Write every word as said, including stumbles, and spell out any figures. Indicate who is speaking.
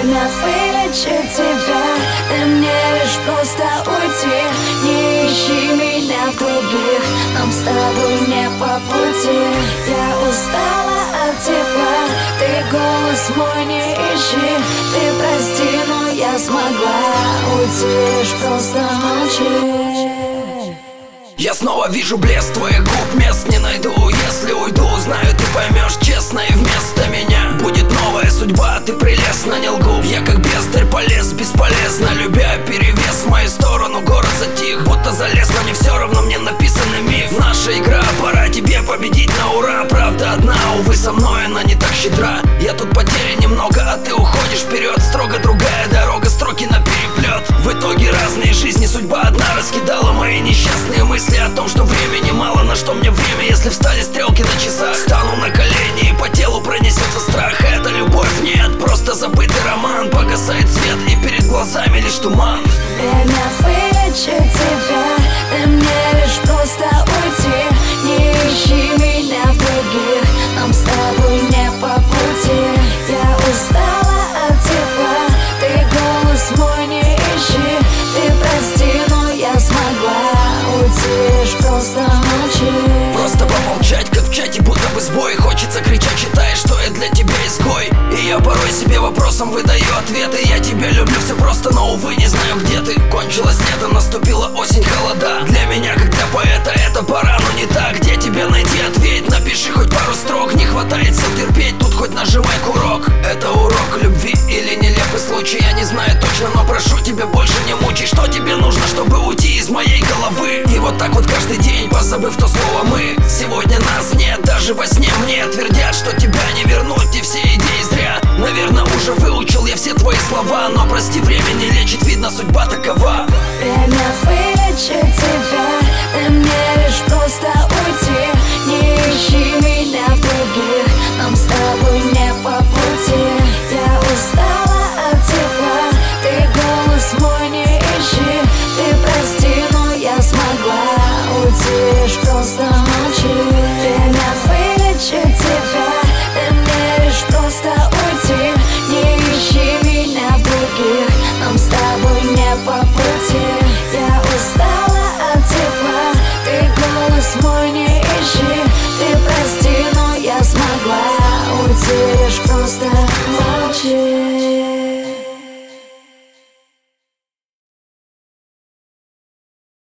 Speaker 1: Время вылечит тебя, ты мне лишь просто уйти. Не ищи меня в других, нам с тобой не по пути. Я устала от тепла, ты голос мой не ищи. Ты прости, но я смогла уйти лишь просто ночи.
Speaker 2: Я снова вижу блеск твоих губ, мест не найду. Если уйду, знаю, ты поймешь честно, и вместо меня будет новая судьба. Ты прелестно, не лгу. Я как бездарь полез, бесполезно, любя перевес в мою сторону. Город затих, будто залез, но не все равно мне написанный миф. Наша игра, пора тебе победить на ура. Правда одна, увы, со мной она не так щедра. Я тут потерян немного, а ты уходишь вперед. Строго другая дорога, строки на переплет. В итоге разные жизни, судьба одна раскидала мои несчастные мысли о том, что времени мало. На что мне время, если встали стрелки на часах? Стану на колени, и по телу пронесется страх. Это любовь? Нет, просто забытый роман. Погасает свет, и перед глазами лишь туман.
Speaker 1: Время вылечит тебя, ты мне лишь просто уйти. Не ищи меня в других, нам с тобой не по пути. Я устала от тепла, ты голос мой не ищи. Ты прости, но я смогла уйти лишь просто ночи.
Speaker 2: Просто помолчать, как в чате, будто бы сбой. Хочется кричать, считая, что я для тебя изгой. И я порой себе вопросом выдаю ответы. Я тебя люблю, все просто, но увы, не знаю, где ты. Кончилось лето, наступила осень, холода. Для меня, как для поэта, это пора, но не так. Где тебя найти, ответь, напиши хоть пару строк. Не хватает сил терпеть, тут хоть нажимай курок. Это урок любви или нелепый случай, я не знаю точно, но прошу тебя, больше не мучай. Что тебе нужно, чтобы уйти из моей головы? И вот так вот каждый день, позабыв то слово мы. Сегодня нас нет, даже во сне мне твердят, что тебя не вернуть, и все идеи зря. Наверное, уже выучил я все твои слова, но прости, время не лечит, видно, судьба такова.
Speaker 1: Время вылечит тебя,